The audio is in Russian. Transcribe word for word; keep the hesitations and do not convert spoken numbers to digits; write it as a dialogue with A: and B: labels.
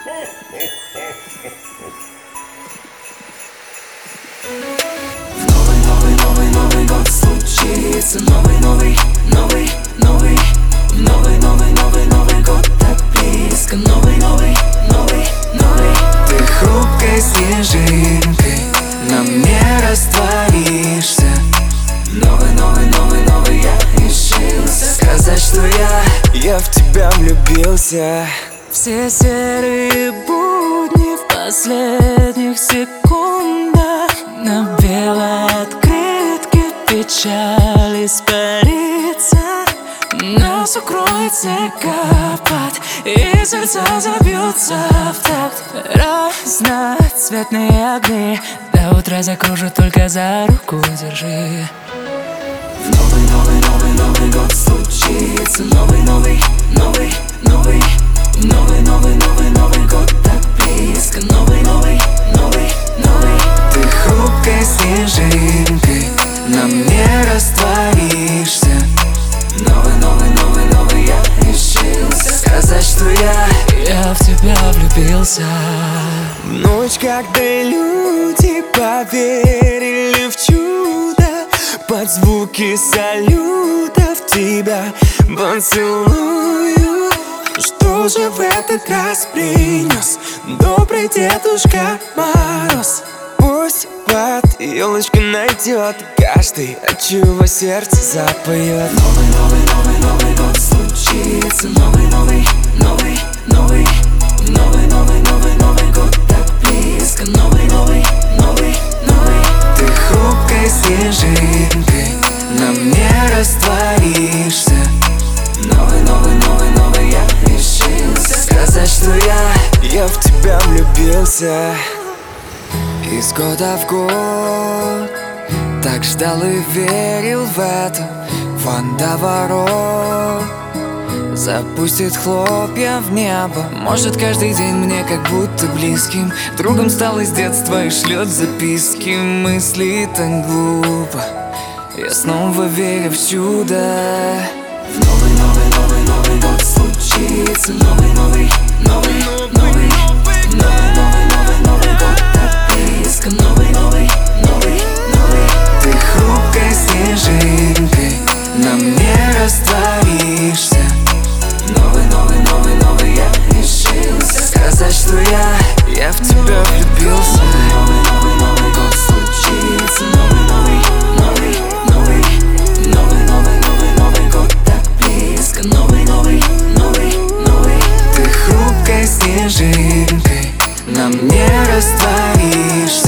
A: Новый, новый, новый, новый год случится. Новый, новый, новый, новый, новый, новый, новый, новый год так близко. Новый, новый, новый, новый. Ты хрупкой снежинкой, на мне растворишься. Новый, новый, новый, новый, я решился сказать, что я
B: Я в тебя влюбился.
A: Все серые будни в последних секундах, на белой открытке печаль испарится. Нас укроет снегопад, и сердца забьются в такт. Разноцветные огни до утра закружат, только за руку держи. Новый, новый, новый, новый год случится. Новый, новый, новый, новый, новый, новый, новый, новый год так близко. Новый, новый, новый, новый. Ты хрупкой снежинкой, на мне растворишься. Новый, новый, новый, новый, я решился сказать, что я Я в тебя влюбился.
B: В ночь, когда люди поверили в чудо, под звуки салютов тебя поцелую. Что же в этот раз принес добрый Дедушка Мороз? Пусть под елочкой найдет каждый, от чего сердце запоет.
A: Новый, новый, новый, новый год случится. Новый, новый, новый, новый, новый, новый, новый, новый год так близко. Новый, новый, новый, новый. Ты хрупкой снежинкой, на мне растворишься. Новый, новый, новый, новый, я решился сказать, что я
B: Я в тебя влюбился. Из года в год так ждал и верил в это. Водоворот запустит хлопья в небо. Может, каждый день мне как будто близким другом стал из детства и шлет записки. Мысли так глупо, я снова верю в чудо.
A: Новый, новый, новый, новый год случится. Новый, новый, новый, новый, новый, новый, новый, новый год так близко. Новый, новый, новый, новый. Ты хрупкой снежинкой, на мне растворишься. Новый, новый, новый, новый, я решился сказать, что я
B: Я в тебя влюбился.
A: Новый, новый, новый год случится. Новый, новый, новый, новый, новый, новый, новый, новый год так близко. Новый, новый, новый, новый.
B: Ты хрупкой снежинкой, на мне растворишься.